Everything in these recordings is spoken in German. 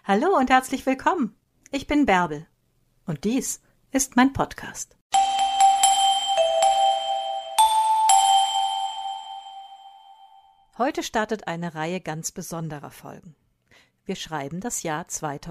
Hallo und herzlich willkommen. Ich bin Bärbel und dies ist mein Podcast. Heute startet eine Reihe ganz besonderer Folgen. Wir schreiben das Jahr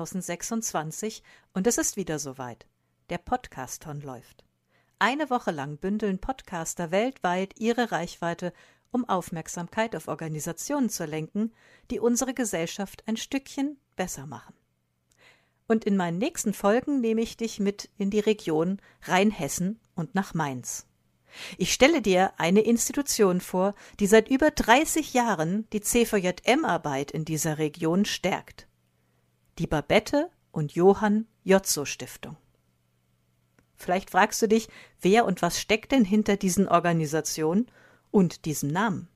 2026 und es ist wieder soweit. Der Podcast-Ton läuft. Eine Woche lang bündeln Podcaster weltweit ihre Reichweite, um Aufmerksamkeit auf Organisationen zu lenken, die unsere Gesellschaft ein Stückchen besser machen. Und in meinen nächsten Folgen nehme ich dich mit in die Region Rheinhessen und nach Mainz. Ich stelle dir eine Institution vor, die seit über 30 Jahren die CVJM-Arbeit in dieser Region stärkt. Die Babette und Johann Jotzo Stiftung. Vielleicht fragst du dich, wer und was steckt denn hinter diesen Organisationen und diesem Namen?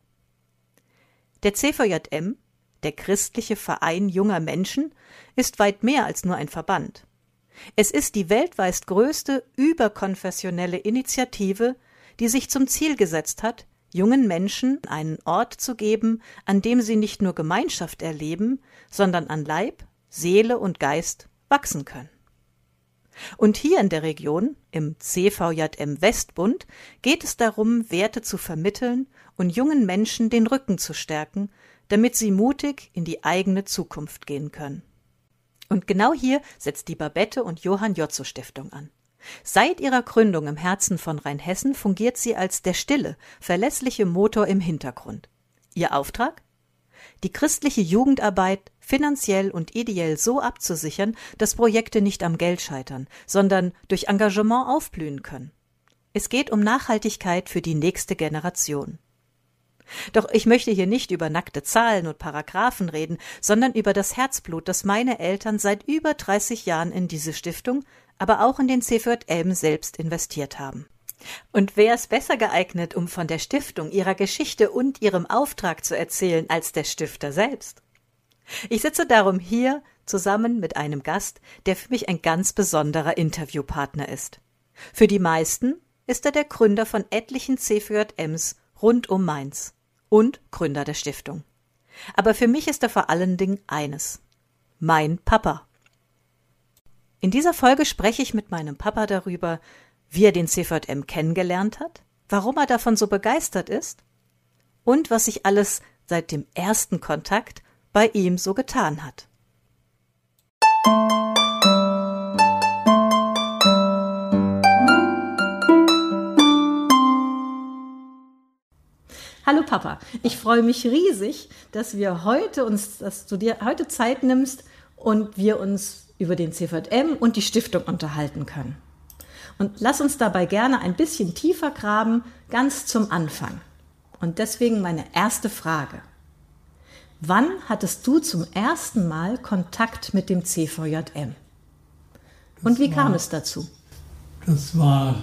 Der CVJM, der Christliche Verein junger Menschen, ist weit mehr als nur ein Verband. Es ist die weltweit größte überkonfessionelle Initiative, die sich zum Ziel gesetzt hat, jungen Menschen einen Ort zu geben, an dem sie nicht nur Gemeinschaft erleben, sondern an Leib, Seele und Geist wachsen können. Und hier in der Region, im CVJM Westbund, geht es darum, Werte zu vermitteln und jungen Menschen den Rücken zu stärken, damit sie mutig in die eigene Zukunft gehen können. Und genau hier setzt die Babette und Johann Jotzo Stiftung an. Seit ihrer Gründung im Herzen von Rheinhessen fungiert sie als der stille, verlässliche Motor im Hintergrund. Ihr Auftrag? Die christliche Jugendarbeit finanziell und ideell so abzusichern, dass Projekte nicht am Geld scheitern, sondern durch Engagement aufblühen können. Es geht um Nachhaltigkeit für die nächste Generation. Doch ich möchte hier nicht über nackte Zahlen und Paragraphen reden, sondern über das Herzblut, das meine Eltern seit über 30 Jahren in diese Stiftung, aber auch in den CVJM selbst investiert haben. Und wer ist besser geeignet, um von der Stiftung, ihrer Geschichte und ihrem Auftrag zu erzählen, als der Stifter selbst? Ich sitze darum hier zusammen mit einem Gast, der für mich ein ganz besonderer Interviewpartner ist. Für die meisten ist er der Gründer von etlichen CVJMs rund um Mainz und Gründer der Stiftung. Aber für mich ist er vor allen Dingen eines: mein Papa. In dieser Folge spreche ich mit meinem Papa darüber, wie er den CVJM kennengelernt hat, warum er davon so begeistert ist und was sich alles seit dem ersten Kontakt bei ihm so getan hat. Hallo Papa, ich freue mich riesig, dass du dir heute Zeit nimmst und wir uns über den CVJM und die Stiftung unterhalten können. Und lass uns dabei gerne ein bisschen tiefer graben, ganz zum Anfang. Und deswegen meine erste Frage. Wann hattest du zum ersten Mal Kontakt mit dem CVJM? Und wie kam es dazu? Das war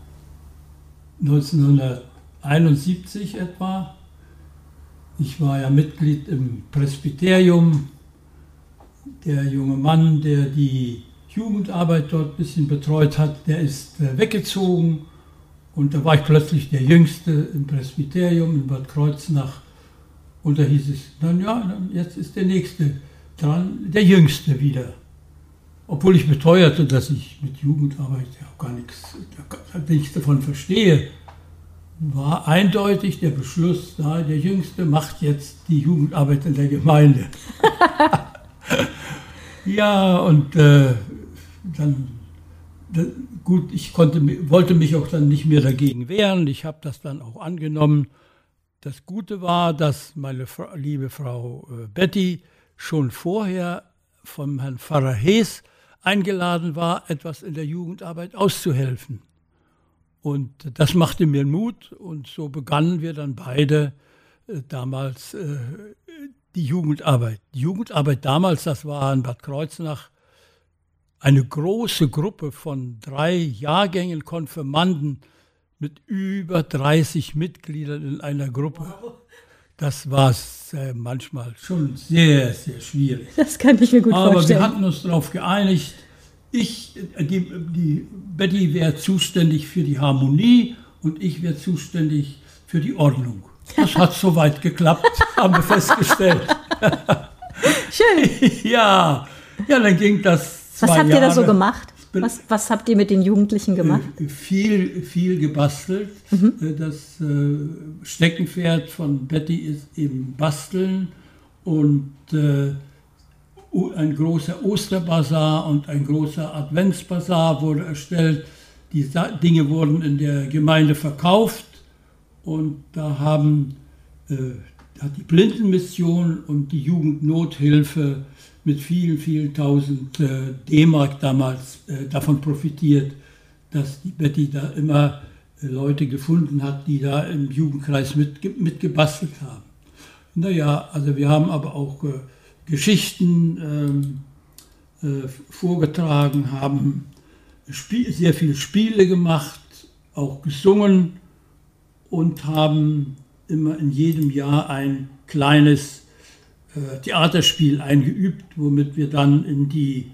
1971 etwa. Ich war ja Mitglied im Presbyterium. Der junge Mann, der die Jugendarbeit dort ein bisschen betreut hat, der ist weggezogen. Und da war ich plötzlich der Jüngste im Presbyterium in Bad Kreuznach. Und da hieß es, jetzt ist der Nächste dran, der Jüngste wieder. Obwohl ich beteuerte, dass ich mit Jugendarbeit ja gar nichts davon verstehe, war eindeutig der Beschluss da, der Jüngste macht jetzt die Jugendarbeit in der Gemeinde. Ja, und gut, ich wollte mich auch dann nicht mehr dagegen wehren. Ich habe das dann auch angenommen. Das Gute war, dass meine liebe Frau Betty schon vorher vom Herrn Pfarrer Hees eingeladen war, etwas in der Jugendarbeit auszuhelfen. Und das machte mir Mut und so begannen wir dann beide damals die Jugendarbeit. Die Jugendarbeit damals, das war in Bad Kreuznach eine große Gruppe von 3 Jahrgängen Konfirmanden mit über 30 Mitgliedern in einer Gruppe. Das war manchmal schon sehr, sehr schwierig. Das kann ich mir gut vorstellen. Aber wir hatten uns darauf geeinigt, die Betty wäre zuständig für die Harmonie und ich wäre zuständig für die Ordnung. Das hat soweit geklappt, haben wir festgestellt. Schön. Ja, Ja, dann ging das 2 Was habt ihr da so Jahre. gemacht? Was habt ihr mit den Jugendlichen gemacht? Viel gebastelt. Das Steckenpferd von Betty ist eben Basteln und ein großer Osterbazar und ein großer Adventsbazar wurde erstellt. Die Dinge wurden in der Gemeinde verkauft und da hat die Blindenmission und die Jugendnothilfe mit vielen, vielen tausend D-Mark damals davon profitiert, dass die Betty da immer Leute gefunden hat, die da im Jugendkreis mitgebastelt haben. Naja, also wir haben aber auch Geschichten vorgetragen, haben sehr viele Spiele gemacht, auch gesungen und haben immer in jedem Jahr ein kleines Theaterspiel eingeübt, womit wir dann in die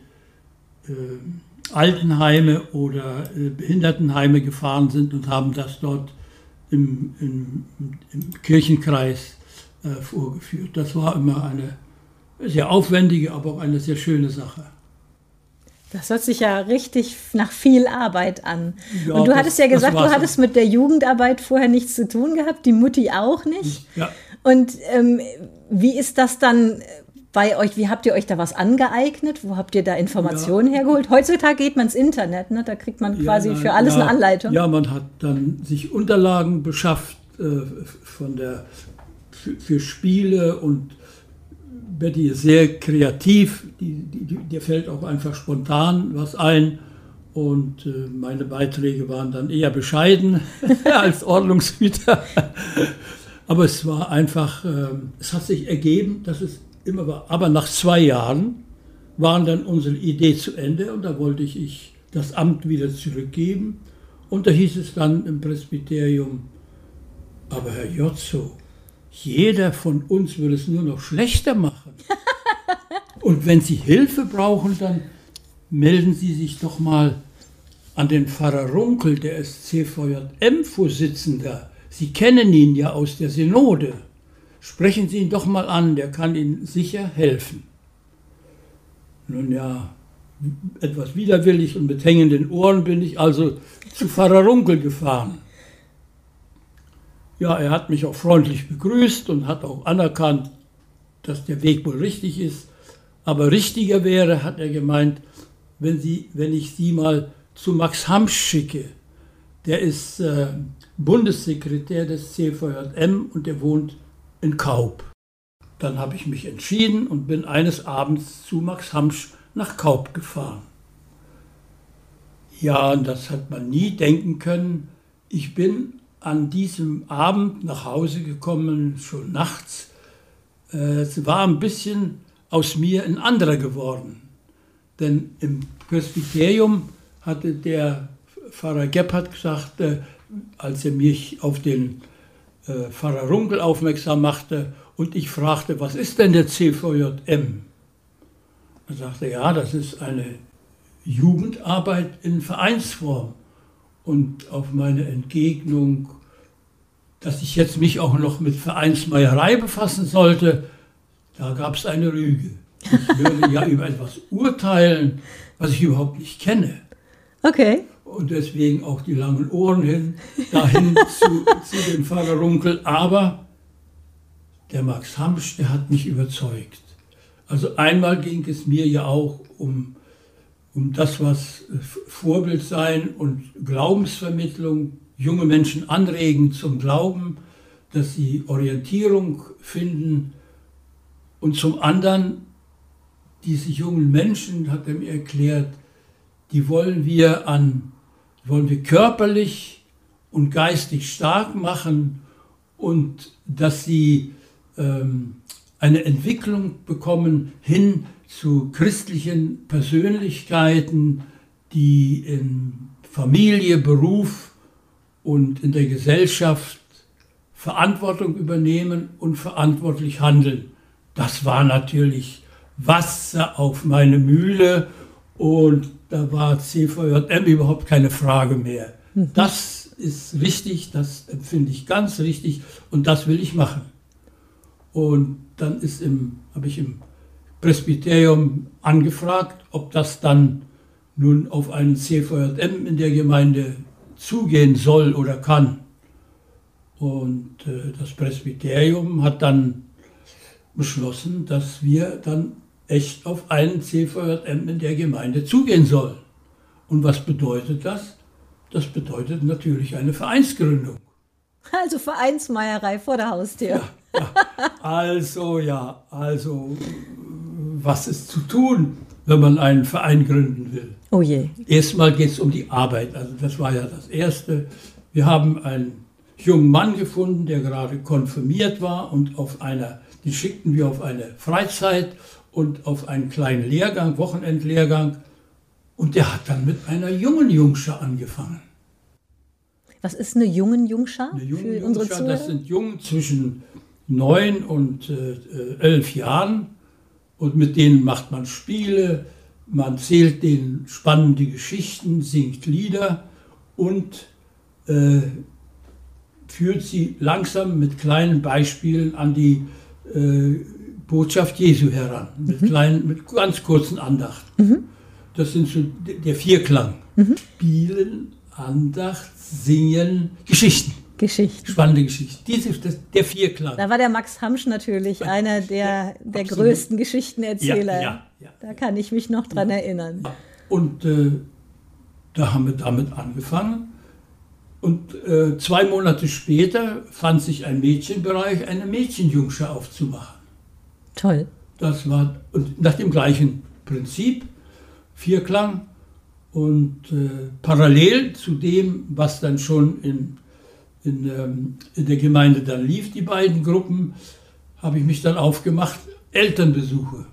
Altenheime oder Behindertenheime gefahren sind und haben das dort im Kirchenkreis vorgeführt. Das war immer eine sehr aufwendige, aber auch eine sehr schöne Sache. Das hört sich ja richtig nach viel Arbeit an. Ja, und du hattest ja gesagt, du so. hattest mit der Jugendarbeit vorher nichts zu tun gehabt, die Mutti auch nicht. Ja. Und wie ist das dann bei euch? Wie habt ihr euch da was angeeignet? Wo habt ihr da Informationen hergeholt? Heutzutage geht man ins Internet, ne? Da kriegt man quasi für alles eine Anleitung. Ja, man hat dann sich Unterlagen beschafft für Spiele und Betty ist sehr kreativ, dir fällt auch einfach spontan was ein und meine Beiträge waren dann eher bescheiden als Ordnungshüter. Aber es war einfach, es hat sich ergeben, dass es immer war. Aber nach 2 Jahren waren dann unsere Idee zu Ende und da wollte ich das Amt wieder zurückgeben. Und da hieß es dann im Presbyterium, aber Herr Jotzo, jeder von uns würde es nur noch schlechter machen. Und wenn Sie Hilfe brauchen, dann melden Sie sich doch mal an den Pfarrer Runkel, der ist CVJM-Vorsitzender. Sie kennen ihn ja aus der Synode. Sprechen Sie ihn doch mal an, der kann Ihnen sicher helfen. Nun ja, etwas widerwillig und mit hängenden Ohren bin ich also zu Pfarrer Runkel gefahren. Ja, er hat mich auch freundlich begrüßt und hat auch anerkannt, dass der Weg wohl richtig ist. Aber richtiger wäre, hat er gemeint, wenn ich Sie mal zu Max Hamsch schicke. Der ist Bundessekretär des CVJM und der wohnt in Kaub. Dann habe ich mich entschieden und bin eines Abends zu Max Hamsch nach Kaub gefahren. Ja, und das hat man nie denken können. Ich bin an diesem Abend nach Hause gekommen, schon nachts. Es war ein bisschen aus mir ein anderer geworden. Denn im Presbyterium hatte der Pfarrer Gebhardt gesagt, als er mich auf den Pfarrer Runkel aufmerksam machte und ich fragte, was ist denn der CVJM? Er sagte, ja, das ist eine Jugendarbeit in Vereinsform. Und auf meine Entgegnung, dass ich jetzt mich auch noch mit Vereinsmeierei befassen sollte, da gab es eine Rüge. Ich würde ja über etwas urteilen, was ich überhaupt nicht kenne. Okay. Und deswegen auch die langen Ohren dahin zu dem Pfarrer Runkel. Aber der Max Hamsch, der hat mich überzeugt. Also einmal ging es mir ja auch um das, was Vorbild sein und Glaubensvermittlung, junge Menschen anregen zum Glauben, dass sie Orientierung finden. Und zum anderen, diese jungen Menschen, hat er mir erklärt, die wollen wir körperlich und geistig stark machen und dass sie eine Entwicklung bekommen hin zu christlichen Persönlichkeiten, die in Familie, Beruf und in der Gesellschaft Verantwortung übernehmen und verantwortlich handeln. Das war natürlich Wasser auf meine Mühle und da war CVJM überhaupt keine Frage mehr. Das ist richtig, das empfinde ich ganz richtig und das will ich machen. Und dann habe ich im Presbyterium angefragt, ob das dann nun auf einen CVJM in der Gemeinde zugehen soll oder kann. Und das Presbyterium hat dann beschlossen, dass wir dann echt auf einen CVJM in der Gemeinde zugehen sollen. Und was bedeutet das? Das bedeutet natürlich eine Vereinsgründung. Also Vereinsmeierei vor der Haustür. Also, was ist zu tun, wenn man einen Verein gründen will? Oh je. Erstmal geht es um die Arbeit. Also das war ja das Erste. Wir haben einen jungen Mann gefunden, der gerade konfirmiert war und den schickten wir auf eine Freizeit und auf einen kleinen Lehrgang, Wochenendlehrgang. Und der hat dann mit einer jungen Jungschar angefangen. Was ist eine jungen Jungschar für unsere Zuhörer? Das sind Jungen zwischen 9 und 11 Jahren. Und mit denen macht man Spiele, man erzählt denen spannende Geschichten, singt Lieder und führt sie langsam mit kleinen Beispielen an die Botschaft Jesu heran, mit ganz kurzen Andachten. Das sind so der Vierklang. Spielen, Andacht, Singen, Geschichten. Spannende Geschichten. Der Vierklang. Da war der Max Hamsch natürlich einer der größten Geschichtenerzähler. Ja. Da kann ich mich noch dran erinnern. Und da haben wir damit angefangen. Und 2 Monate später fand sich ein Mädchenbereich, eine Mädchenjungschar aufzumachen. Toll. Das war nach dem gleichen Prinzip, Vierklang. Und parallel zu dem, was dann schon in der Gemeinde dann lief, die beiden Gruppen, habe ich mich dann aufgemacht, Elternbesuche.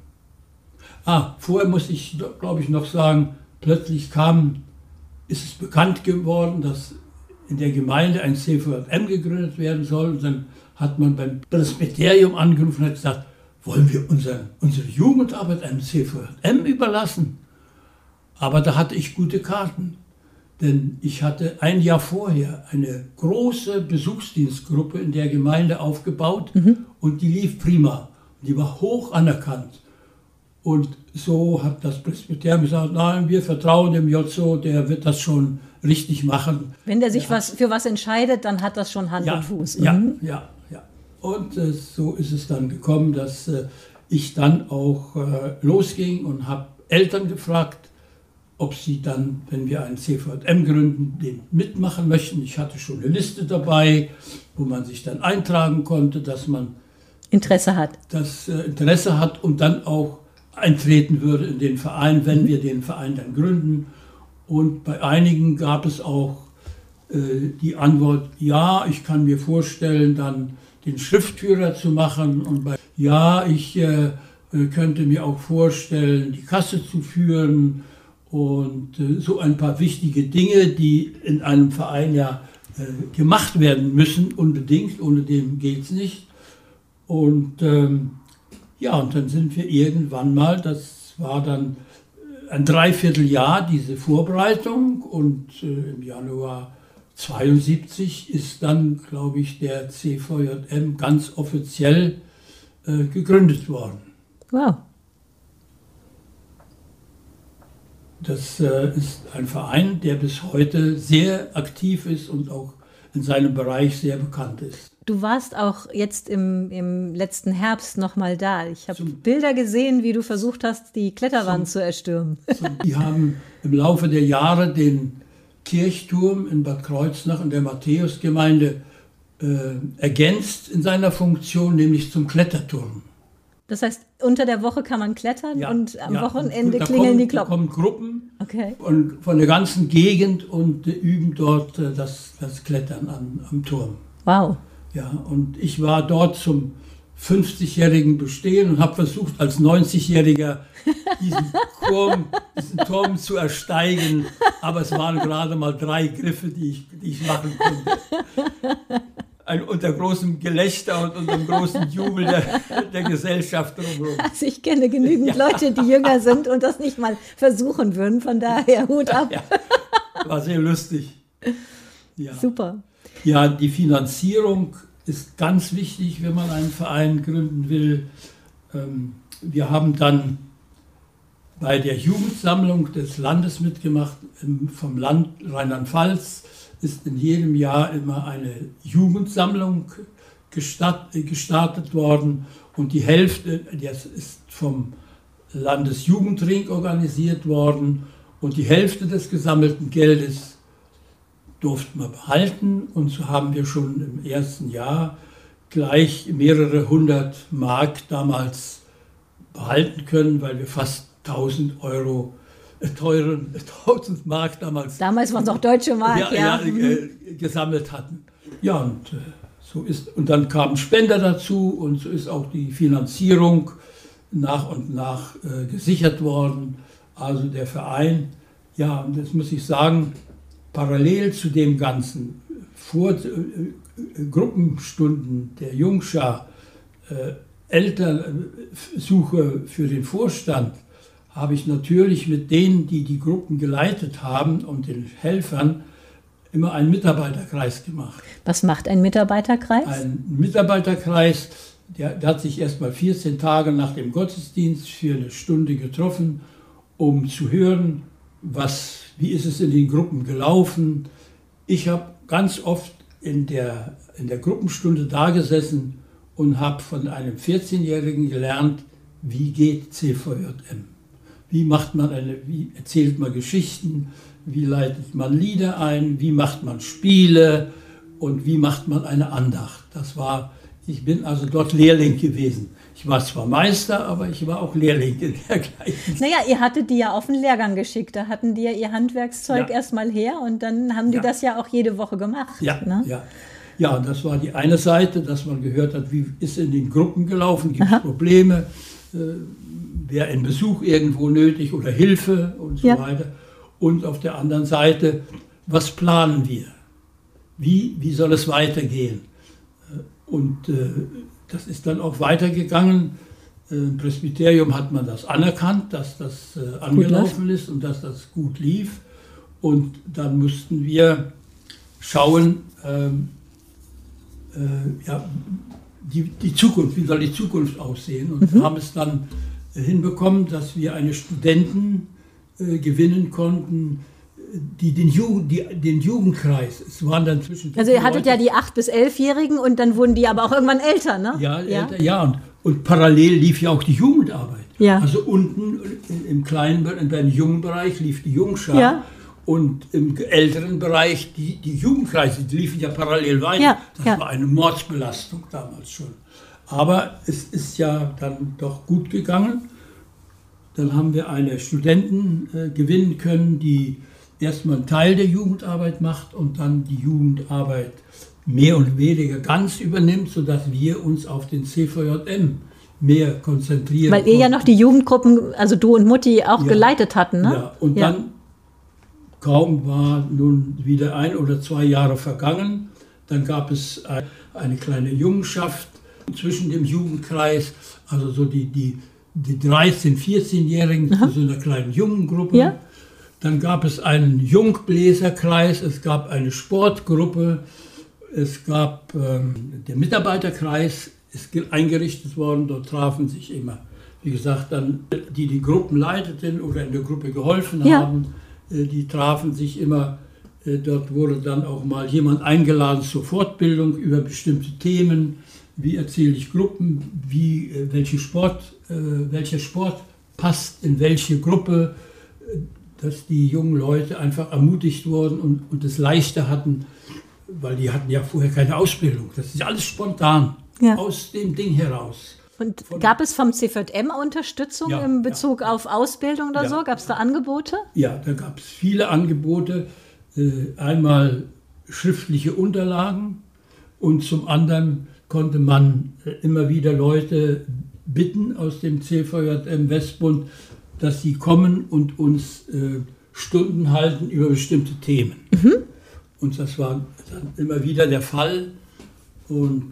Vorher muss ich, glaube ich, noch sagen, plötzlich ist es bekannt geworden, dass in der Gemeinde ein CVJM gegründet werden soll. Und dann hat man beim Presbyterium angerufen und hat gesagt, wollen wir unsere Jugendarbeit einem CVJM überlassen? Aber da hatte ich gute Karten, denn ich hatte ein Jahr vorher eine große Besuchsdienstgruppe in der Gemeinde aufgebaut und die lief prima. Die war hoch anerkannt. Und so hat das Presbyterium gesagt, nein, wir vertrauen dem Jotzo, der wird das schon richtig machen. Wenn der sich für was entscheidet, dann hat das schon Hand und Fuß. Ja. Und so ist es dann gekommen, dass ich dann auch losging und habe Eltern gefragt, ob sie dann, wenn wir einen CVJM gründen, den mitmachen möchten. Ich hatte schon eine Liste dabei, wo man sich dann eintragen konnte, dass man Interesse hat und dann auch eintreten würde in den Verein, wenn wir den Verein dann gründen. Und bei einigen gab es auch die Antwort, ja, ich kann mir vorstellen, dann den Schriftführer zu machen. Und ich könnte mir auch vorstellen, die Kasse zu führen. Und so ein paar wichtige Dinge, die in einem Verein gemacht werden müssen, unbedingt, ohne dem geht es nicht. Und und dann sind wir irgendwann mal, das war dann ein Dreivierteljahr, diese Vorbereitung. Und im Januar 1972 ist dann, glaube ich, der CVJM ganz offiziell gegründet worden. Wow. Das ist ein Verein, der bis heute sehr aktiv ist und auch in seinem Bereich sehr bekannt ist. Du warst auch jetzt im letzten Herbst noch mal da. Ich habe Bilder gesehen, wie du versucht hast, die Kletterwand zu erstürmen. Die haben im Laufe der Jahre den Kirchturm in Bad Kreuznach in der Matthäusgemeinde ergänzt in seiner Funktion, nämlich zum Kletterturm. Das heißt, unter der Woche kann man klettern und am Wochenende klingeln die Glocken. Da kommen Gruppen und von der ganzen Gegend und üben dort das Klettern am Turm. Wow. Ja, und ich war dort zum 50-jährigen Bestehen und habe versucht, als 90-Jähriger diesen Turm zu ersteigen. Aber es waren gerade mal 3 Griffe, die ich machen konnte. Unter großem Gelächter und unter dem großen Jubel der Gesellschaft drumherum. Also ich kenne genügend Leute, die jünger sind und das nicht mal versuchen würden. Von daher Hut ab. Ja, war sehr lustig. Ja. Super. Ja, die Finanzierung ist ganz wichtig, wenn man einen Verein gründen will. Wir haben dann bei der Jugendsammlung des Landes mitgemacht. Vom Land Rheinland-Pfalz ist in jedem Jahr immer eine Jugendsammlung gestartet worden. Und die Hälfte, das ist vom Landesjugendring organisiert worden. Und die Hälfte des gesammelten Geldes durften wir behalten. Und so haben wir schon im ersten Jahr gleich mehrere hundert Mark damals behalten können, weil wir fast 1000 Euro teuren 1000 Mark damals waren es noch deutsche Mark, gesammelt hatten. Ja, und so ist, und dann kamen Spender dazu und so ist auch die Finanzierung nach und nach gesichert worden. Also der Verein, ja, und das muss ich sagen, parallel zu dem Ganzen, vor Gruppenstunden der Jungschar, Elternsuche für den Vorstand, habe ich natürlich mit denen, die die Gruppen geleitet haben und den Helfern, immer einen Mitarbeiterkreis gemacht. Was macht ein Mitarbeiterkreis? Ein Mitarbeiterkreis, der hat sich erst mal 14 Tage nach dem Gottesdienst für eine Stunde getroffen, um zu hören, wie ist es in den Gruppen gelaufen. Ich habe ganz oft in der Gruppenstunde da gesessen und habe von einem 14-Jährigen gelernt, wie geht CVJM. Wie erzählt man Geschichten, wie leitet man Lieder ein, wie macht man Spiele und wie macht man eine Andacht. Ich bin also dort Lehrling gewesen. Ich war zwar Meister, aber ich war auch Lehrling in der gleichen. Naja, ihr hattet die ja auf den Lehrgang geschickt, da hatten die ja ihr Handwerkszeug erstmal her und dann haben die das ja auch jede Woche gemacht. Ja, ne? Ja, und das war die eine Seite, dass man gehört hat, wie ist in den Gruppen gelaufen, gibt es Probleme, wäre ein Besuch irgendwo nötig oder Hilfe und so weiter. Und auf der anderen Seite, was planen wir? Wie soll es weitergehen? Und das ist dann auch weitergegangen. Im Presbyterium hat man das anerkannt, dass das angelaufen ist und dass das gut lief. Und dann mussten wir schauen, die Zukunft, wie soll die Zukunft aussehen? Und haben es dann hinbekommen, dass wir eine Studenten gewinnen konnten, die den Jugendkreis, es waren dann zwischen... Also ihr hattet ja die 8- bis 11-Jährigen und dann wurden die aber auch irgendwann älter, ne? Ja, älter, ja. Und parallel lief ja auch die Jugendarbeit. Ja. Also unten im jungen Bereich lief die Jungschar. Ja. Und im älteren Bereich die Jugendkreise, die liefen ja parallel weiter. Ja, das war eine Mordsbelastung damals schon. Aber es ist ja dann doch gut gegangen. Dann haben wir eine Studenten gewinnen können, die erstmal einen Teil der Jugendarbeit macht und dann die Jugendarbeit mehr und weniger ganz übernimmt, sodass wir uns auf den CVJM mehr konzentrieren. Weil ihr ja noch die Jugendgruppen, also du und Mutti, auch geleitet hatten, ne? Ja, und dann kaum war nun wieder 1 oder 2 Jahre vergangen, dann gab es eine kleine Jungenschaft zwischen dem Jugendkreis, also so die 13-, 14-Jährigen zu so einer kleinen Jungengruppe. Ja. Dann gab es einen Jungbläserkreis, es gab eine Sportgruppe, es gab der Mitarbeiterkreis, ist eingerichtet worden, dort trafen sich immer, wie gesagt, dann die Gruppen leiteten oder in der Gruppe geholfen haben, die trafen sich immer, dort wurde dann auch mal jemand eingeladen zur Fortbildung über bestimmte Themen, wie erzähle ich Gruppen, welcher Sport passt in welche Gruppe, dass die jungen Leute einfach ermutigt wurden und es leichter hatten, weil die hatten ja vorher keine Ausbildung. Das ist alles spontan, aus dem Ding heraus. Und gab es vom CVJM Unterstützung in Bezug auf Ausbildung oder so? Gab es da Angebote? Ja, da gab es viele Angebote. Einmal schriftliche Unterlagen und zum anderen konnte man immer wieder Leute bitten aus dem CVJM Westbund, dass sie kommen und uns Stunden halten über bestimmte Themen. Mhm. Und das war dann immer wieder der Fall. Und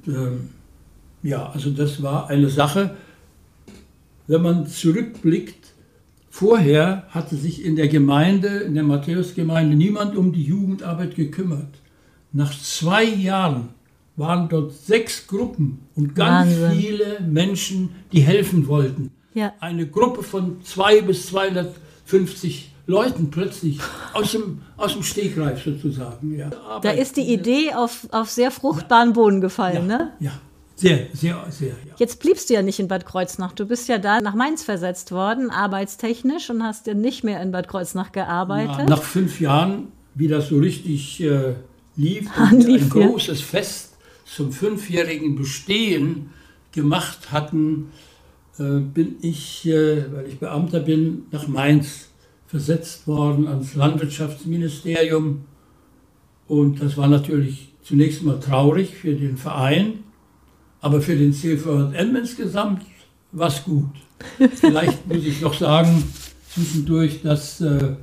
also das war eine Sache, wenn man zurückblickt, vorher hatte sich in der Matthäusgemeinde, niemand um die Jugendarbeit gekümmert. Nach 2 Jahren waren dort 6 Gruppen und ganz Wahnsinn. viele Menschen, die helfen wollten. Ja. Eine Gruppe von 200 bis 250 Leuten plötzlich aus dem Stegreif sozusagen. Ja. Da ist die Idee auf sehr fruchtbaren Boden gefallen, ne? Ja, sehr, sehr, sehr. Ja. Jetzt bliebst du ja nicht in Bad Kreuznach. Du bist ja da nach Mainz versetzt worden, arbeitstechnisch, und hast ja nicht mehr in Bad Kreuznach gearbeitet. Ja, nach 5 Jahren, wie das so richtig lief, und ein großes Fest zum 5-jährigen Bestehen gemacht hatten, bin ich, weil ich Beamter bin, nach Mainz versetzt worden ans Landwirtschaftsministerium. Und das war natürlich zunächst mal traurig für den Verein, aber für den CVJM insgesamt war es gut. Vielleicht muss ich noch sagen, zwischendurch, dass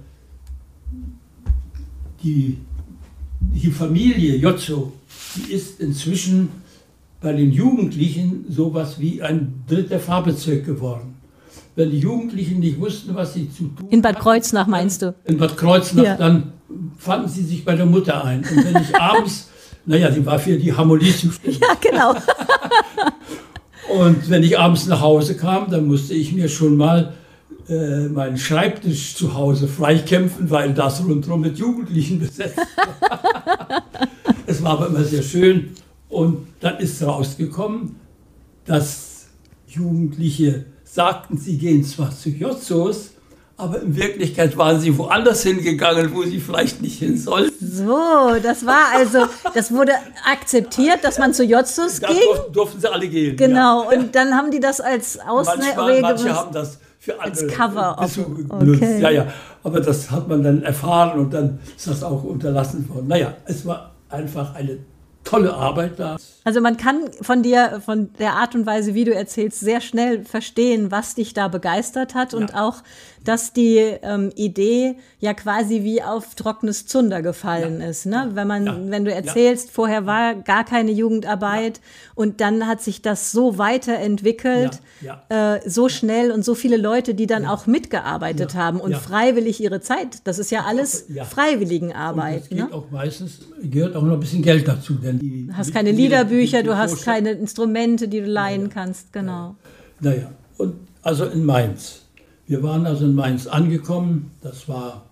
die Familie Jotzo, die ist inzwischen bei den Jugendlichen sowas wie ein 3. Fahrbezirk geworden. Wenn die Jugendlichen nicht wussten, was sie zu tun In Bad Kreuznach meinst du? In Bad Kreuznach, Ja. dann fanden sie sich bei der Mutter ein. Und wenn ich abends, die war für die Harmonie zuständig. Ja, genau. Und wenn ich abends nach Hause kam, dann musste ich mir schon mal meinen Schreibtisch zu Hause freikämpfen, weil das rundherum mit Jugendlichen besetzt war. Es war aber immer sehr schön. Und dann ist rausgekommen, dass Jugendliche sagten, sie gehen zwar zu Jotzos, aber in Wirklichkeit waren sie woanders hingegangen, wo sie vielleicht nicht hin sollten. So, das wurde akzeptiert, dass man zu Jotzos Da ging. durften sie alle gehen. Genau, und dann haben die das als Ausrede Manche haben das für andere Cover auf- genutzt. okay. Ja, aber das hat man dann erfahren und dann ist das auch unterlassen worden. Es war einfach eine tolle Arbeit da. Also man kann von dir, von der Art und Weise, wie du erzählst, sehr schnell verstehen, was dich da begeistert hat und auch, dass die Idee ja quasi wie auf trockenes Zunder gefallen ist. Ne? Wenn du erzählst, vorher war gar keine Jugendarbeit und dann hat sich das so weiterentwickelt, so schnell, und so viele Leute, die dann auch mitgearbeitet haben und freiwillig ihre Zeit. Das ist ja alles Freiwilligenarbeit. Und es geht auch meistens, gehört auch noch ein bisschen Geld dazu. Denn Du hast keine Liederbücher, du hast keine Instrumente, die du leihen kannst, genau. Und also in Mainz. Wir waren also in Mainz angekommen, das war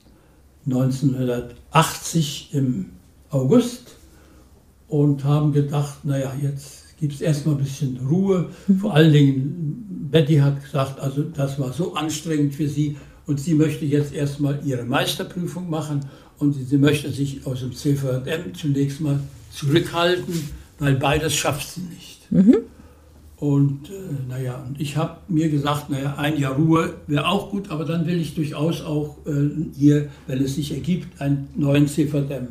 1980 im August, und haben gedacht, jetzt gibt es erstmal ein bisschen Ruhe. Vor allen Dingen, Betty hat gesagt, also das war so anstrengend für sie und sie möchte jetzt erstmal ihre Meisterprüfung machen und sie möchte sich aus dem CVJM zunächst mal zurückhalten, weil beides schafft sie nicht. Und und ich habe mir gesagt, ein Jahr Ruhe wäre auch gut, aber dann will ich durchaus auch hier, wenn es sich ergibt, einen neuen CVJM.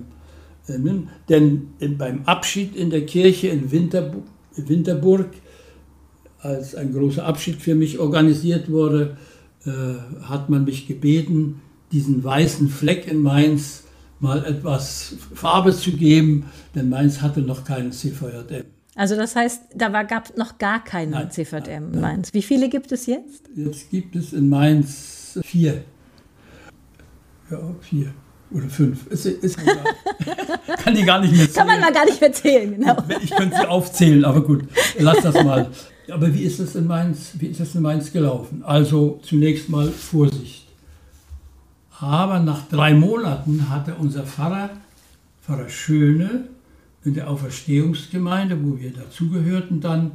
Denn beim Abschied in der Kirche in Winterburg, als ein großer Abschied für mich organisiert wurde, hat man mich gebeten, diesen weißen Fleck in Mainz mal etwas Farbe zu geben, denn Mainz hatte noch keinen CVJM. Also das heißt, gab es noch gar keinen CVJM in Mainz. Wie viele gibt es jetzt? Jetzt gibt es in Mainz 4. Ja, 4 oder 5. Ist egal. Kann die gar nicht mehr zählen. Kann man mal gar nicht mehr zählen, genau. Ich könnte sie aufzählen, aber gut, lass das mal. Aber wie ist es in Mainz gelaufen? Also zunächst mal Vorsicht. Aber nach 3 Monaten hatte unser Pfarrer Schöne, in der Auferstehungsgemeinde, wo wir dazugehörten, dann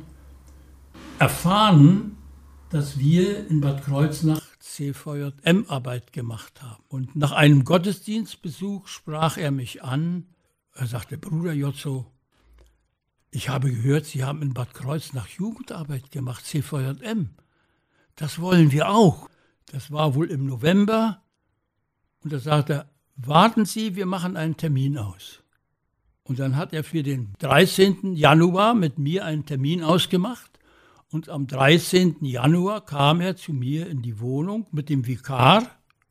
erfahren, dass wir in Bad Kreuznach CVJM-Arbeit gemacht haben. Und nach einem Gottesdienstbesuch sprach er mich an. Er sagte, Bruder Jotzo, ich habe gehört, Sie haben in Bad Kreuznach Jugendarbeit gemacht, CVJM. Das wollen wir auch. Das war wohl im November. Und da sagte er, warten Sie, wir machen einen Termin aus. Und dann hat er für den 13. Januar mit mir einen Termin ausgemacht. Und am 13. Januar kam er zu mir in die Wohnung mit dem Vikar,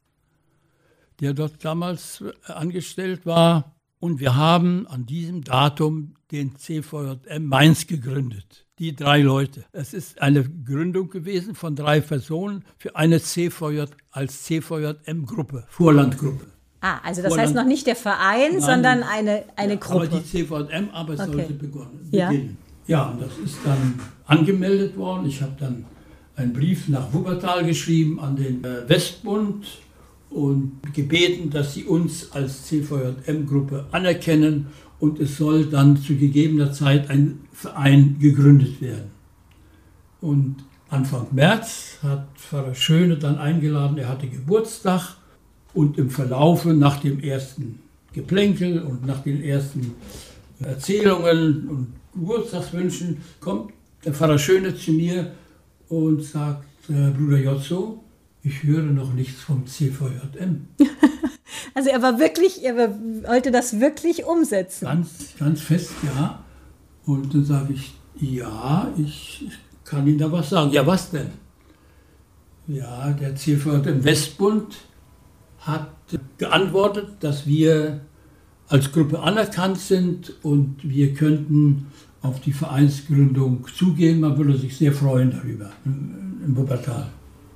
der dort damals angestellt war. Und wir haben an diesem Datum den CVJM Mainz gegründet. Die 3 Leute. Es ist eine Gründung gewesen von 3 Personen für eine CVJ als CVJM-Gruppe, Vorlandgruppe. Also das heißt noch nicht der Verein, sondern eine Gruppe. Aber die CVJM-Arbeit sollte beginnen. Ja, und das ist dann angemeldet worden. Ich habe dann einen Brief nach Wuppertal geschrieben an den Westbund und gebeten, dass sie uns als CVJM-Gruppe anerkennen und es soll dann zu gegebener Zeit ein Verein gegründet werden. Und Anfang März hat Pfarrer Schöne dann eingeladen, er hatte Geburtstag und im Verlaufe nach dem ersten Geplänkel und nach den ersten Erzählungen und Geburtstagswünschen kommt der Pfarrer Schöne zu mir und sagt, Bruder Jozzo, ich höre noch nichts vom CVJM. Also er wollte das wirklich umsetzen. Ganz fest, ja. Und dann sage ich, ja, ich kann Ihnen da was sagen. Ja, was denn? Ja, der CVJM Westbund hat geantwortet, dass wir als Gruppe anerkannt sind und wir könnten auf die Vereinsgründung zugehen. Man würde sich sehr freuen darüber in Wuppertal.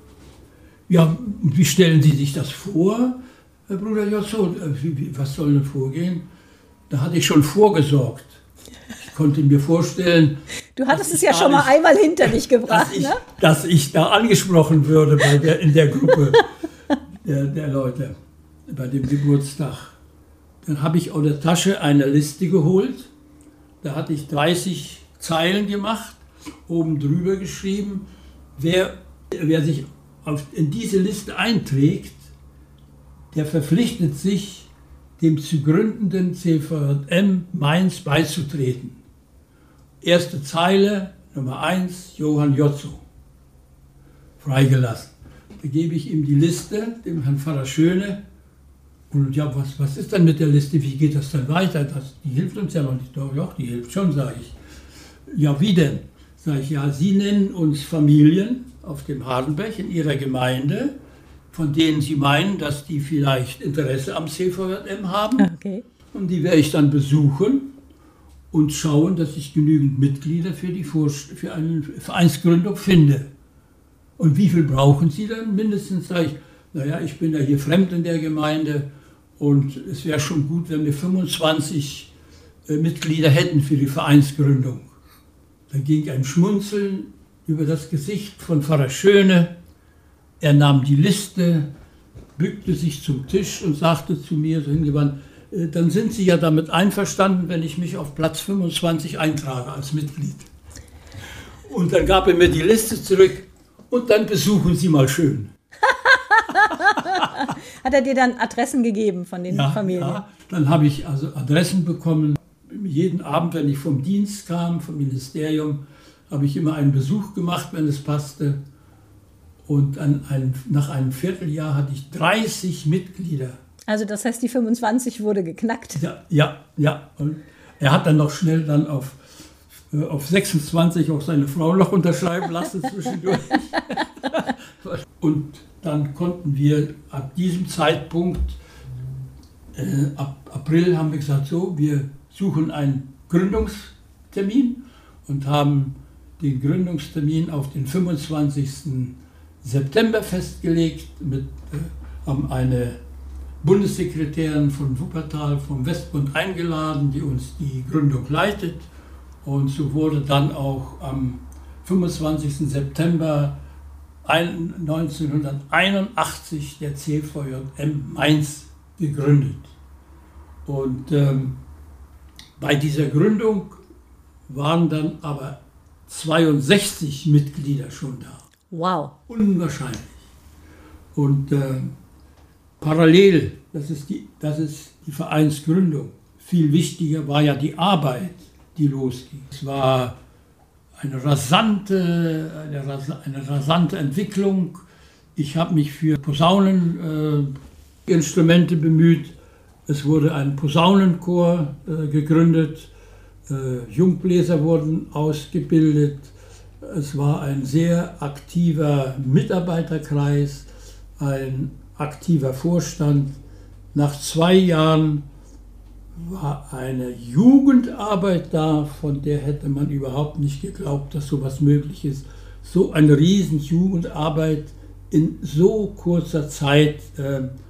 Ja, wie stellen Sie sich das vor, Herr Bruder Jozzo? Was soll denn vorgehen? Da hatte ich schon vorgesorgt. Ich konnte mir vorstellen... Du hattest es ja schon mal einmal hinter dich gebracht, dass ich da angesprochen würde in der Gruppe der Leute bei dem Geburtstag. Dann habe ich aus der Tasche eine Liste geholt. Da hatte ich 30 Zeilen gemacht, oben drüber geschrieben, wer sich in diese Liste einträgt, der verpflichtet sich, dem zu gründenden CVJM Mainz beizutreten. Erste Zeile, Nummer 1, Johann Jozzo, freigelassen. Da gebe ich ihm die Liste, dem Herrn Pfarrer Schöne. Und ja, was ist dann mit der Liste? Wie geht das dann weiter? Die hilft uns ja noch nicht. Doch, die hilft schon, sage ich. Ja, wie denn? Sage ich, ja, Sie nennen uns Familien auf dem Hardenberg in Ihrer Gemeinde, von denen Sie meinen, dass die vielleicht Interesse am CVJM haben. Okay. Und die werde ich dann besuchen und schauen, dass ich genügend Mitglieder für eine Vereinsgründung finde. Und wie viel brauchen Sie dann? Mindestens, sage ich, naja, ich bin ja hier fremd in der Gemeinde und es wäre schon gut, wenn wir 25 Mitglieder hätten für die Vereinsgründung. Da ging ein Schmunzeln über das Gesicht von Pfarrer Schöne. Er nahm die Liste, bückte sich zum Tisch und sagte zu mir so hingewandt, dann sind Sie ja damit einverstanden, wenn ich mich auf Platz 25 eintrage als Mitglied. Und dann gab er mir die Liste zurück und dann besuchen Sie mal schön. Hat er dir dann Adressen gegeben von den Familien? Ja, dann habe ich also Adressen bekommen. Jeden Abend, wenn ich vom Dienst kam, vom Ministerium, habe ich immer einen Besuch gemacht, wenn es passte. Und nach einem Vierteljahr hatte ich 30 Mitglieder. Also das heißt, die 25 wurde geknackt? Ja. Und er hat dann noch schnell dann auf 26 auch seine Frau noch unterschreiben lassen zwischendurch. Und dann konnten wir ab diesem Zeitpunkt, ab April haben wir gesagt, so, wir suchen einen Gründungstermin und haben den Gründungstermin auf den 25. September festgelegt. Haben eine Bundessekretärin von Wuppertal vom Westbund eingeladen, die uns die Gründung leitet. Und so wurde dann auch am 25. September 1981 der CVJM Mainz gegründet. Und bei dieser Gründung waren dann aber 62 Mitglieder schon da. Wow. Unwahrscheinlich. Und parallel, das ist die Vereinsgründung. Viel wichtiger war ja die Arbeit, die losging. Es war eine rasante Entwicklung. Ich habe mich für Posauneninstrumente bemüht. Es wurde ein Posaunenchor gegründet. Jungbläser wurden ausgebildet. Es war ein sehr aktiver Mitarbeiterkreis, ein aktiver Vorstand. Nach 2 Jahren war eine Jugendarbeit da, von der hätte man überhaupt nicht geglaubt, dass sowas möglich ist. So eine riesen Jugendarbeit in so kurzer Zeit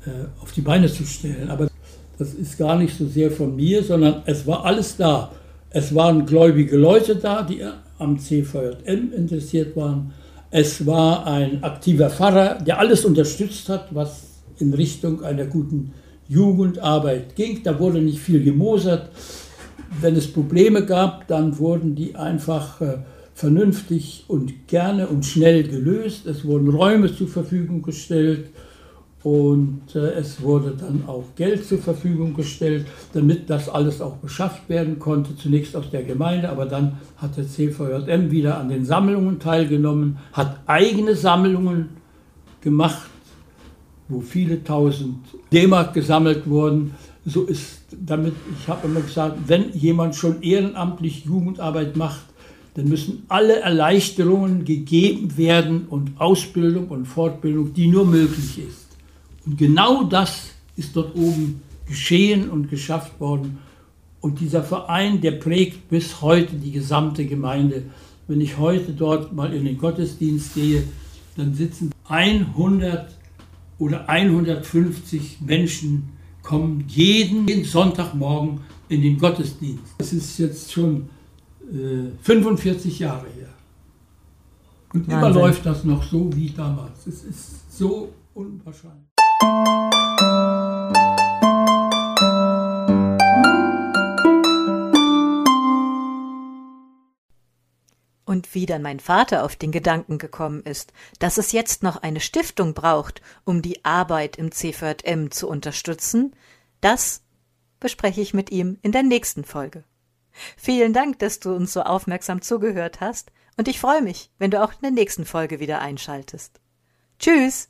auf die Beine zu stellen. Aber das ist gar nicht so sehr von mir, sondern es war alles da. Es waren gläubige Leute da, die am CVJM interessiert waren. Es war ein aktiver Pfarrer, der alles unterstützt hat, was in Richtung einer guten Jugendarbeit ging. Da wurde nicht viel gemosert. Wenn es Probleme gab, dann wurden die einfach vernünftig und gerne und schnell gelöst. Es wurden Räume zur Verfügung gestellt. Und es wurde dann auch Geld zur Verfügung gestellt, damit das alles auch beschafft werden konnte. Zunächst aus der Gemeinde, aber dann hat der CVJM wieder an den Sammlungen teilgenommen, hat eigene Sammlungen gemacht, wo viele tausend D-Mark gesammelt wurden. So ist damit, ich habe immer gesagt, wenn jemand schon ehrenamtlich Jugendarbeit macht, dann müssen alle Erleichterungen gegeben werden und Ausbildung und Fortbildung, die nur möglich ist. Und genau das ist dort oben geschehen und geschafft worden. Und dieser Verein, der prägt bis heute die gesamte Gemeinde. Wenn ich heute dort mal in den Gottesdienst gehe, dann sitzen 100 oder 150 Menschen, kommen jeden Sonntagmorgen in den Gottesdienst. Das ist jetzt schon 45 Jahre her. Und Wahnsinn. Immer läuft das noch so wie damals. Es ist so unwahrscheinlich. Und wie dann mein Vater auf den Gedanken gekommen ist, dass es jetzt noch eine Stiftung braucht, um die Arbeit im CVJM zu unterstützen, das bespreche ich mit ihm in der nächsten Folge. Vielen Dank, dass du uns so aufmerksam zugehört hast, und ich freue mich, wenn du auch in der nächsten Folge wieder einschaltest. Tschüss!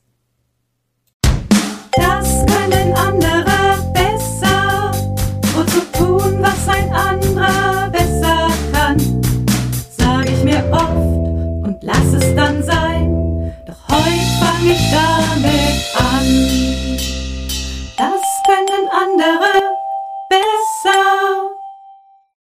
Das kann ein anderer besser, und zu tun, was ein anderer besser kann, sag ich mir oft und lass es dann sein, doch heut fang ich damit an.